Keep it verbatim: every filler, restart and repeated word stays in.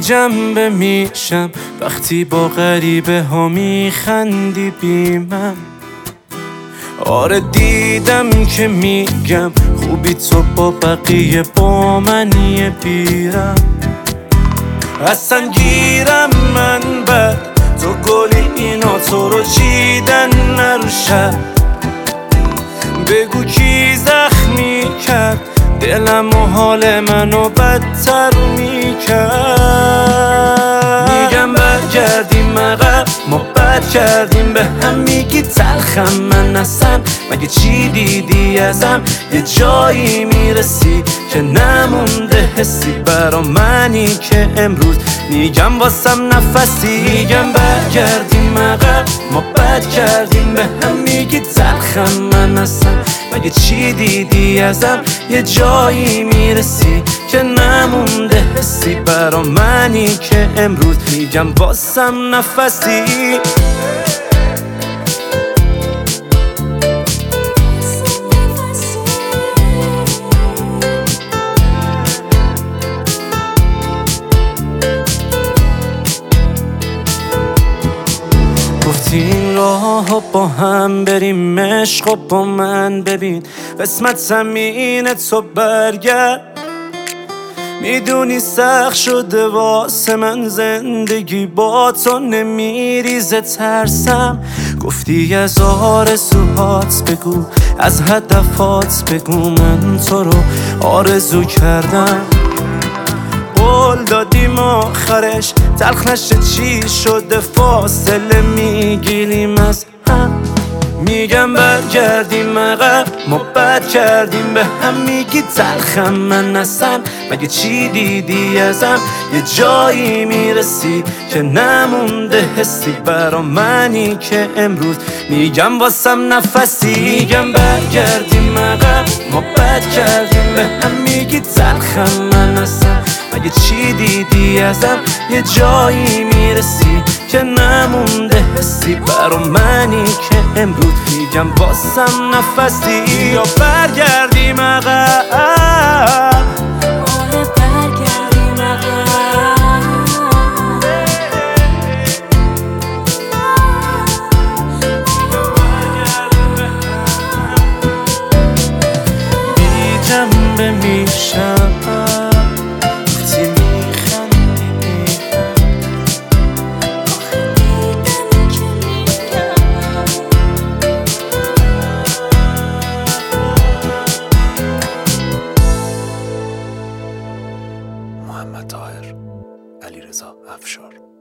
جنبه میشم وقتی با غریبه ها میخندی بی من. آره دیدم که میگم خوبی تو با بقیه با منی بیرم. اصلا گیرم من بر تو گلی اینا تو رو چیدن نروشد. بگو کی زخمی کرد دلم و حال منو بدتر میکرد. میگم برگردیم عقب ما بد کردیم به هم، میگی تلخم من اصلا مگه چی دیدی ازم؟ یه جایی میرسی که نمونده حسی برا منی که امروز میگم واسم نفسی. میگم برگردیم عقب ما بد کردیم به هم، میگی تلخم من اصلا مگه چی دیدی ازم؟ یه جایی میرسی که نمونده حسی برا منی که امروز میگم واسم نفسی. گفتی این راه با هم بریم عشق و با من ببین قسمت زمین تو برگرد. میدونی سخت شده واسه من زندگی با تو نمیریزه ترسم. گفتی از آرزوهات بگو از هدفات بگو من تو رو آرزو کردم. قول دادیم آخرش تلخ نشه چی شده فاصله میگیریم از هم. میگم برگردیم عقب ما بد کردیم به هم، میگی تلخم من اصلا مگه چی دیدی ازم؟ یه جایی میرسی که نمونده حسی برا منی که امروز میگم واسم نفسی. میگم برگردیم عقب ما بد کردیم به هم، میگی تلخم من اصلا مگه چی دیدی ازم؟ یه جایی میرسی که نمونده حسی برا منی که امروز میگم واسم نفسی. یا برگردیم عقب آره برگردیم عقب. بی جنبه میشم محمد طاهر، علیرضا افشار.